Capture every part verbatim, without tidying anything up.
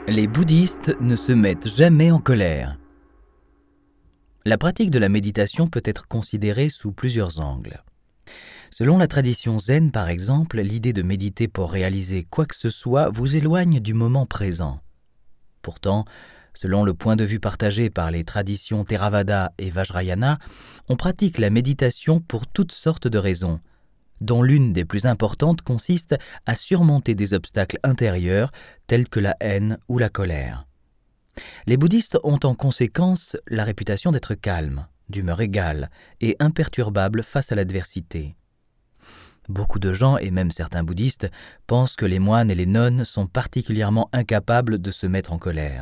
Les bouddhistes ne se mettent jamais en colère. La pratique de la méditation peut être considérée sous plusieurs angles. Selon la tradition zen, par exemple, l'idée de méditer pour réaliser quoi que ce soit vous éloigne du moment présent. Pourtant, selon le point de vue partagé par les traditions Theravada et Vajrayana, on pratique la méditation pour toutes sortes de raisons, dont l'une des plus importantes consiste à surmonter des obstacles intérieurs tels que la haine ou la colère. Les bouddhistes ont en conséquence la réputation d'être calmes, d'humeur égale et imperturbables face à l'adversité. Beaucoup de gens, et même certains bouddhistes, pensent que les moines et les nonnes sont particulièrement incapables de se mettre en colère.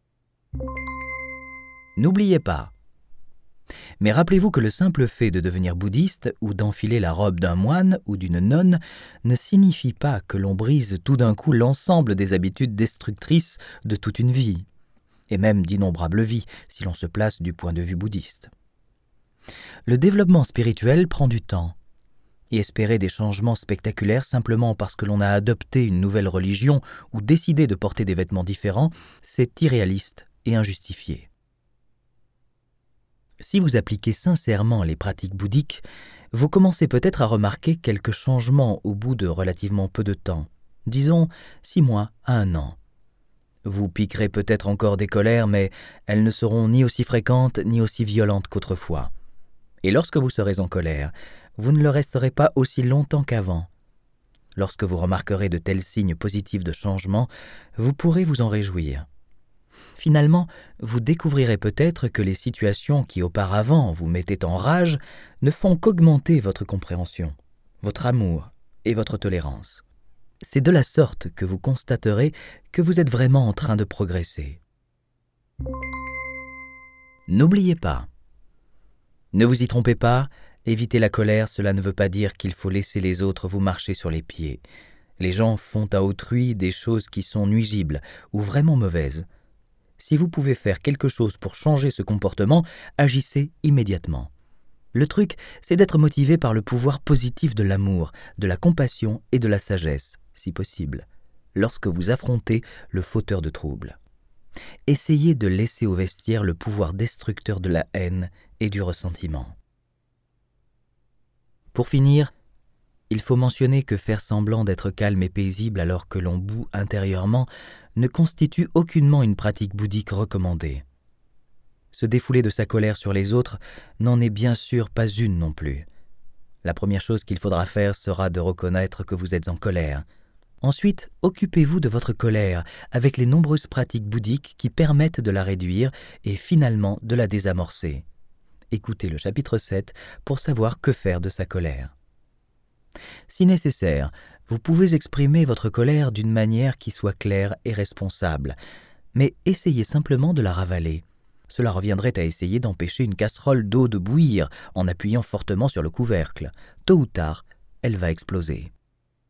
N'oubliez pas. Mais rappelez-vous que le simple fait de devenir bouddhiste ou d'enfiler la robe d'un moine ou d'une nonne ne signifie pas que l'on brise tout d'un coup l'ensemble des habitudes destructrices de toute une vie, et même d'innombrables vies si l'on se place du point de vue bouddhiste. Le développement spirituel prend du temps, et espérer des changements spectaculaires simplement parce que l'on a adopté une nouvelle religion ou décidé de porter des vêtements différents, c'est irréaliste et injustifié. Si vous appliquez sincèrement les pratiques bouddhiques, vous commencez peut-être à remarquer quelques changements au bout de relativement peu de temps, disons six mois à un an. Vous piquerez peut-être encore des colères, mais elles ne seront ni aussi fréquentes ni aussi violentes qu'autrefois. Et lorsque vous serez en colère, vous ne le resterez pas aussi longtemps qu'avant. Lorsque vous remarquerez de tels signes positifs de changement, vous pourrez vous en réjouir. Finalement, vous découvrirez peut-être que les situations qui auparavant vous mettaient en rage ne font qu'augmenter votre compréhension, votre amour et votre tolérance. C'est de la sorte que vous constaterez que vous êtes vraiment en train de progresser. N'oubliez pas. Ne vous y trompez pas, éviter la colère, cela ne veut pas dire qu'il faut laisser les autres vous marcher sur les pieds. Les gens font à autrui des choses qui sont nuisibles ou vraiment mauvaises. Si vous pouvez faire quelque chose pour changer ce comportement, agissez immédiatement. Le truc, c'est d'être motivé par le pouvoir positif de l'amour, de la compassion et de la sagesse, si possible, lorsque vous affrontez le fauteur de troubles. Essayez de laisser au vestiaire le pouvoir destructeur de la haine et du ressentiment. Pour finir, il faut mentionner que faire semblant d'être calme et paisible alors que l'on bout intérieurement ne constitue aucunement une pratique bouddhique recommandée. Se défouler de sa colère sur les autres n'en est bien sûr pas une non plus. La première chose qu'il faudra faire sera de reconnaître que vous êtes en colère. Ensuite, occupez-vous de votre colère avec les nombreuses pratiques bouddhiques qui permettent de la réduire et finalement de la désamorcer. Écoutez le chapitre sept pour savoir que faire de sa colère. Si nécessaire, vous pouvez exprimer votre colère d'une manière qui soit claire et responsable, mais essayez simplement de la ravaler. Cela reviendrait à essayer d'empêcher une casserole d'eau de bouillir en appuyant fortement sur le couvercle. Tôt ou tard, elle va exploser.